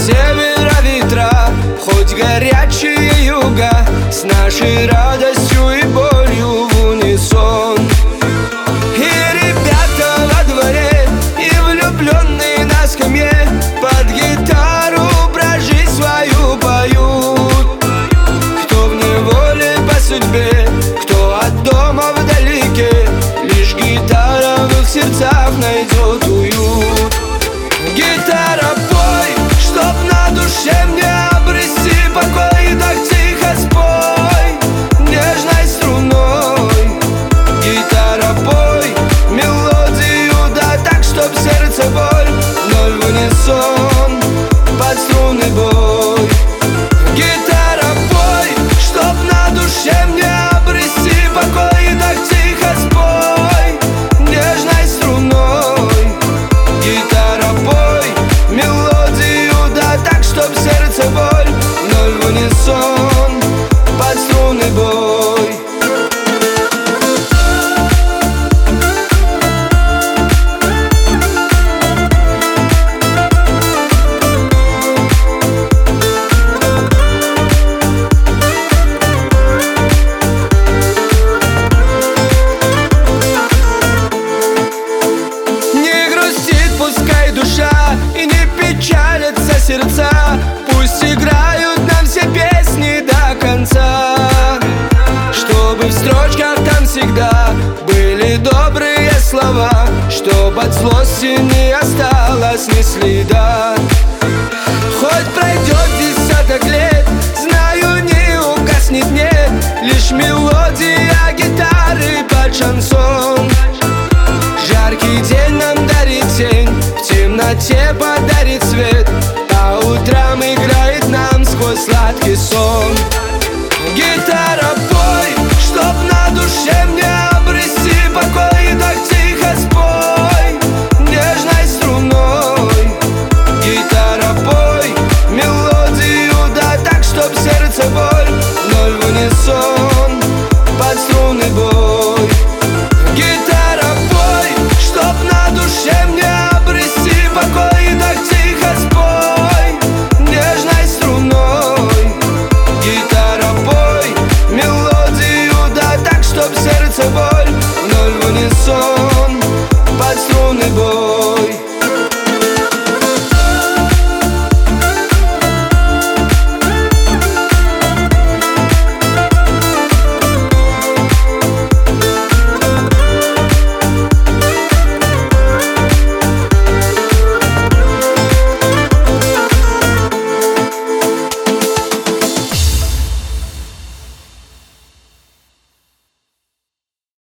севера ветра, хоть горячие юга, с нашей радостью и болью в унисон. И ребята во дворе, и влюбленные на скамье под гитару про жизнь свою поют. Кто в неволе по судьбе, кто от дома вдалеке, лишь гитара в их сердцах найдет уют. Гитара, пой, чтоб на душе мне обрести покой, так тихо спой нежной струной. Гитара, пой мелодию, да так, чтоб сердце боль вновь в унисон под струнный бой. Гитара, пой, чтоб на душе мне обрести покой, так тихо спой нежной струной. Гитара, пой мелодию, да так, чтоб сердце боль вновь в унисон под струнный бой. Пускай душа и не печалятся сердца, пусть играют нам все песни до конца, чтобы в строчках там всегда были добрые слова, чтоб от злости не осталось ни следа. Хоть пройдет десяток лет, знаю, не угаснет, нет, лишь мелодия гитары под шансон. Жаркий день нам дарит тень, в темноте подарит свет, по утрам играет нам сквозь сладкий сон. Гитара, пой, чтоб на душе мне обрести покой, так тихо спой нежной струной. Гитара, пой мелодию, да так, чтоб сердце боль вновь в унисон под струнный бой. Гитара, пой, чтоб на душе мне обрести покой, так тихо спой нежной струной. Гитара, пой мелодию, да так, чтоб сердце боль вновь в унисон